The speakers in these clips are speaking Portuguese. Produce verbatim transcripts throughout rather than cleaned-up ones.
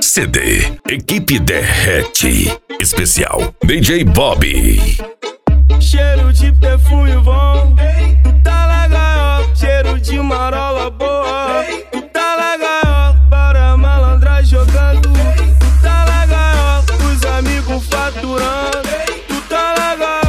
C D Equipe Derrete Especial D J Bobby. Cheiro de perfume bom, tu tá legal. Cheiro de marola boa, tu tá legal. Para malandra jogando, tu tá legal. Os amigos faturando, tu tá legal.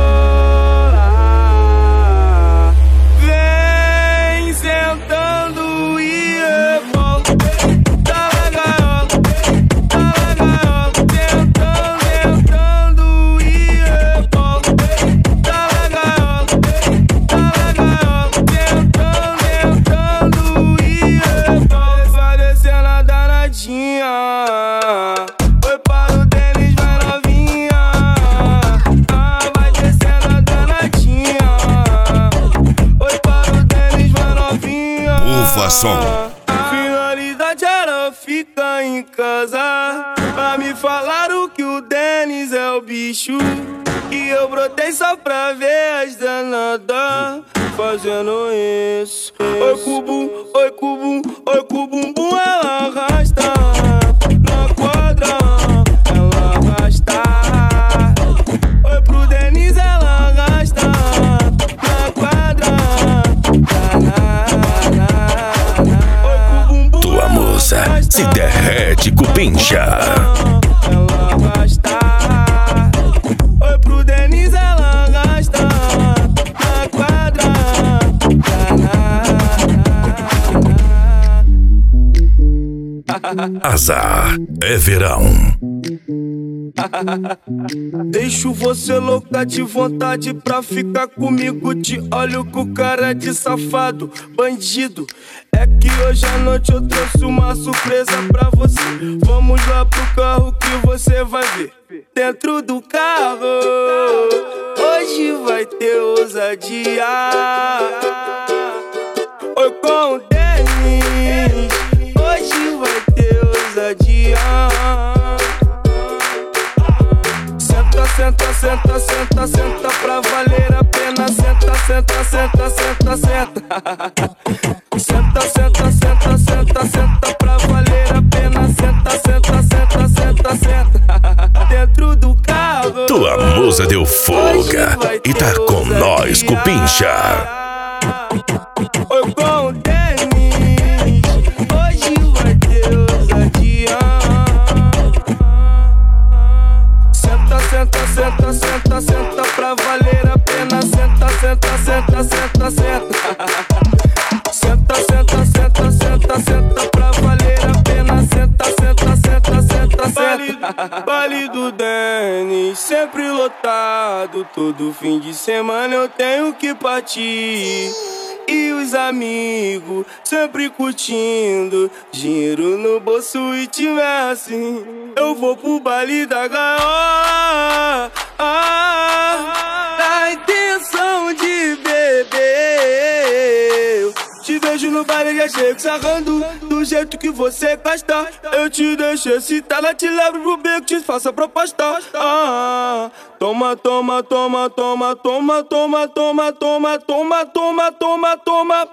Vem sentando e rebola, tu tá legal, tá legal. Sentando, sentando e rebola, tá legal, tá legal. Sentando, sentando e rebola. Vai descendo a danadinha, foi para o Denis, vai novinha. Ah, vai descendo a danadinha, foi para o Denis, vai novinha. Ufa som. Finalidade era ficar em casa, pra me falaram que o Denis é o bicho. E eu brotei só pra ver as danadas fazendo isso. Oi cubum, oi cubum, oi cubumbum, ela arrasta na quadra, ela arrasta. Oi pro Denis, ela arrasta na quadra. Oi cubumbum, Tua moça se derrete com pincha. ela arrasta. Oi pro Denis, ela arrasta na quadra. Azar é verão. Deixo você louca de vontade pra ficar comigo. Te olho com cara de safado, bandido. É que hoje à noite eu trouxe uma surpresa pra você. Vamos lá pro carro que você vai ver. Dentro do carro, hoje vai ter ousadia. Oi com o Denis, hoje vai ter ousadia. Senta, senta, senta, senta, senta pra valer a pena. Senta, senta, senta, senta, senta. Senta, senta, senta, senta, senta pra valer a pena. Senta, senta, senta, senta, senta. Dentro do carro, Tua musa deu folga e tá com nós com pincha. oi com o Denis, hoje vai ter ousadia. Senta, senta, senta, senta, senta pra valer a pena. Senta, senta, senta, senta, senta. Senta, senta, senta, senta, senta pra valer a pena. Senta, senta, senta, senta, senta. Baile do Denis, sempre lotado. Todo fim de semana eu tenho que partir. E os amigos sempre curtindo, dinheiro no bolso e tiver assim, eu vou pro baile da gaiola. Ah, a intenção de beber. Te vejo no baile, já chego sarrando do jeito que você gosta. Eu te deixo excitada, te levo pro beco, te faço a proposta. Ah, toma, toma, toma, toma, toma, toma, toma, toma, toma, toma, toma, toma.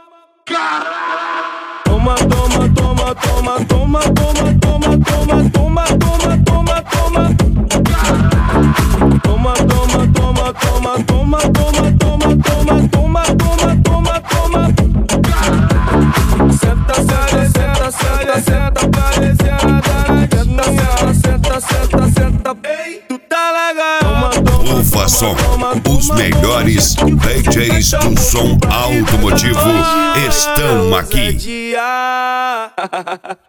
Toma, toma, toma, toma, toma, toma, toma, toma, toma, toma, toma, toma. Toma, toma, toma, toma, toma, toma, toma, toma, toma, toma, toma, toma. Senta, senta, senta, senta, senta, parecendo a danadinha. Senta, senta, senta, ei, tu tá legal. Ufa som, os melhores D Js do som automotivo estão aqui.